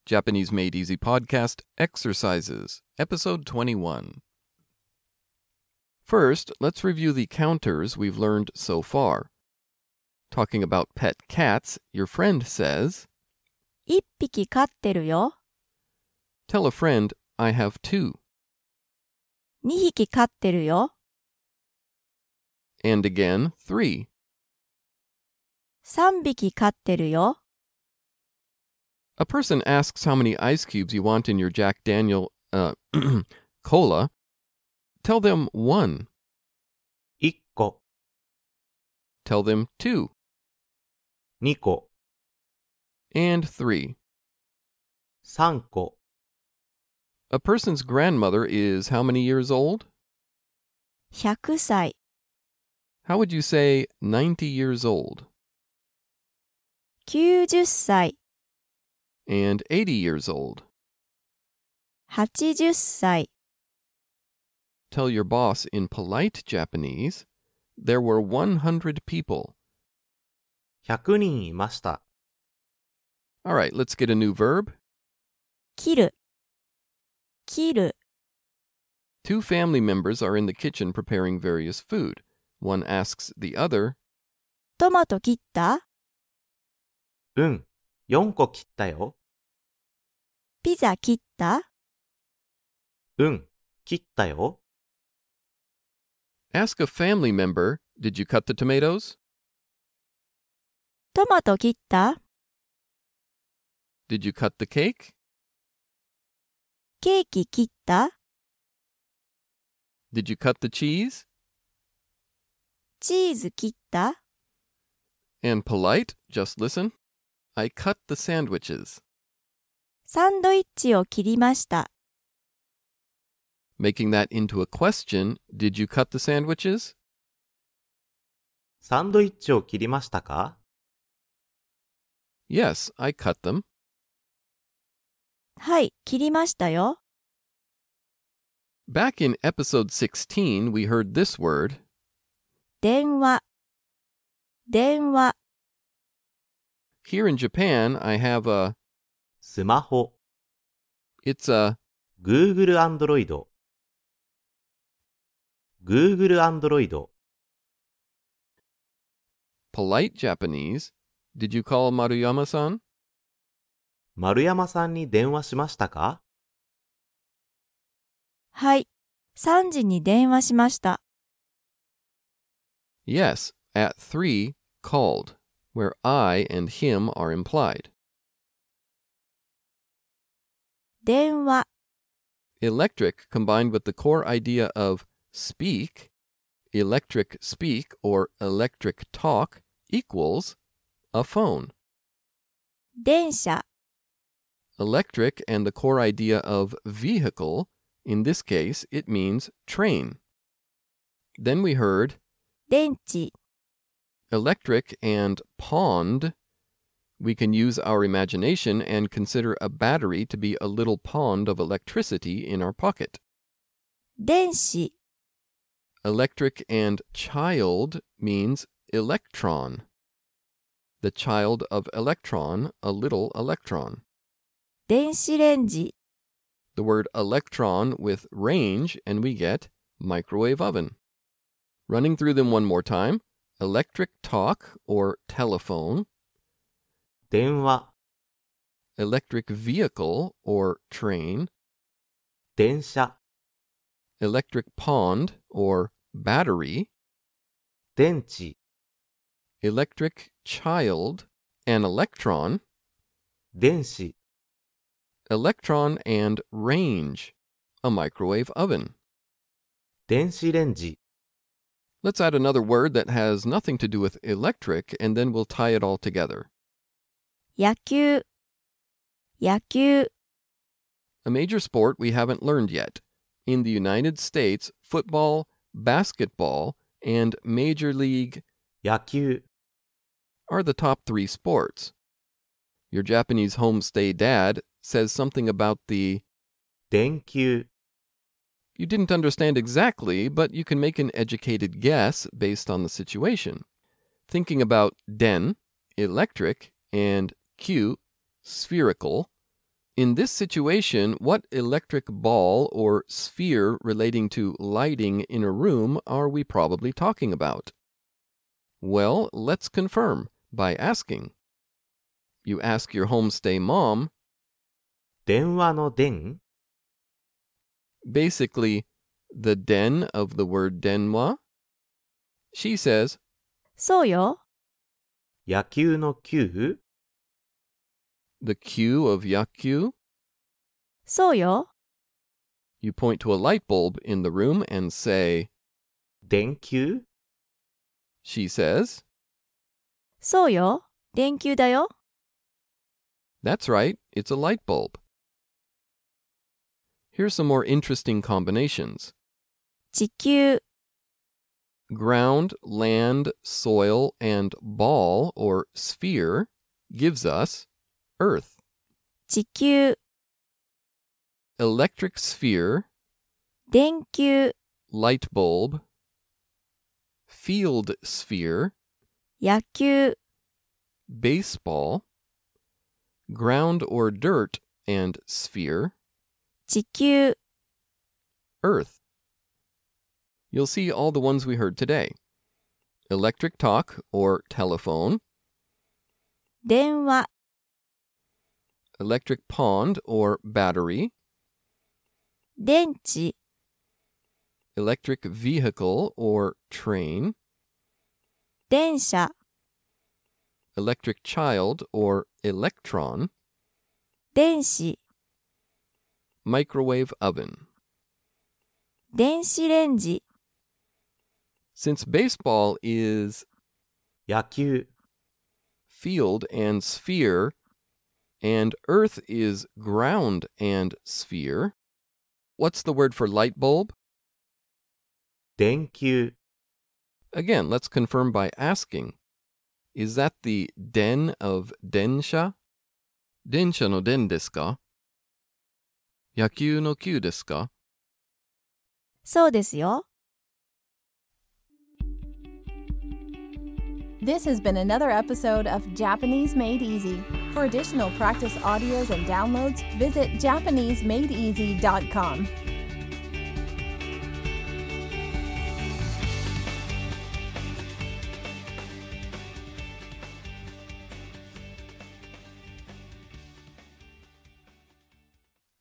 Japanese Made Easy Podcast Exercises, Episode 21. First, let's review the counters we've learned so far. Talking about pet cats, your friend says, 1匹飼ってるよ。 Tell a friend, I have 2. 2匹飼ってるよ。 And again, 3. 3匹飼ってるよ。 A person asks how many ice cubes you want in your Jack Daniel cola. Tell them 1. 1個、 Tell them 2. 2個、 And 3. 3個。 A person's grandmother is how many years old? 100歳。 How would you say 90 years old? 90歳。 And 80 years old? 80歳。 Tell your boss in polite Japanese, there were 100 people. 100人いました。 All right, let's get a new verb. 切る。切る。 Two family members are in the kitchen preparing various food. One asks the other, トマト切った？ うん、4個切ったよ。 ピザ切った？ うん、切ったよ。 Ask a family member, did you cut the tomatoes? トマト切った？ Did you cut the cake? ケーキ切った？ Did you cut the cheese? チーズ切った？ And polite, just listen. I cut the sandwiches. サンドイッチを切りました。 Making that into a question, did you cut the sandwiches? サンドイッチを切りましたか？ Yes, I cut them. はい、切りましたよ。 Back in episode 16, we heard this word. 電話。電話。 Here in Japan, I have a, スマホ、 it's a, Google Android。Google Android。 polite Japanese. Did you call Maruyama-san? 丸山さんに電話しましたか？ はい、3時に電話しました。 Yes, at 3, called, where I and him are implied. 電話。 Electric combined with the core idea of speak, electric speak or electric talk equals a phone. 電車。 Electric and the core idea of vehicle, in this case, it means train. Then we heard 電池。 electric and pond. We can use our imagination and consider a battery to be a little pond of electricity in our pocket. 電子。 Electric and child means electron. The child of electron, a little electron. 電子レンジ。 The word electron with range, and we get microwave oven. Running through them one more time. Electric talk or telephone. 電話、 Electric vehicle or train. 電車、 Electric pond or battery. 電池、 Electric child, an electron. 電子、 Electron and range, a microwave oven. 電子レンジ。 Let's add another word that has nothing to do with electric, and then we'll tie it all together. 野球。野球。 A major sport we haven't learned yet. In the United States, football, basketball, and Major League 野球、 are the top 3 sports. Your Japanese homestay dad says something about the 電球、 You didn't understand exactly, but you can make an educated guess based on the situation. Thinking about den, electric, and Q, spherical, In this situation, what electric ball or sphere relating to lighting in a room are we probably talking about? Well, let's confirm by asking. You ask your homestay mom, 電話の電 basically the den of the word denwa. She says, そうよ。 野球の球 the cue of yakyu. そうよ。 You point to a light bulb in the room and say, 電球 she says, そうよ。電球だよ。 that's right, it's a light bulb. Here's some more interesting combinations. 地球、 Ground, land, soil, and ball or sphere gives us Earth. 地球、 Electric sphere, 電球、 light bulb, field sphere, 野球、 baseball, ground or dirt and sphere, 地球、 Earth. You'll see all the ones we heard today. Electric talk or telephone, 電話、 electric pond or battery, 電池、 electric vehicle or train, 電車、 electric child or electron, 電子、 microwave oven. 電子レンジ、 Since baseball is 野球 field and sphere, and Earth is ground and sphere, what's the word for light bulb? 電球 Again, let's confirm by asking. Is that the den of densha? Densha no den desu ka? Yakyū no kyū desu ka? そうですよ。 This has been another episode of Japanese Made Easy. For additional practice audios and downloads, visit JapaneseMadeEasy.com.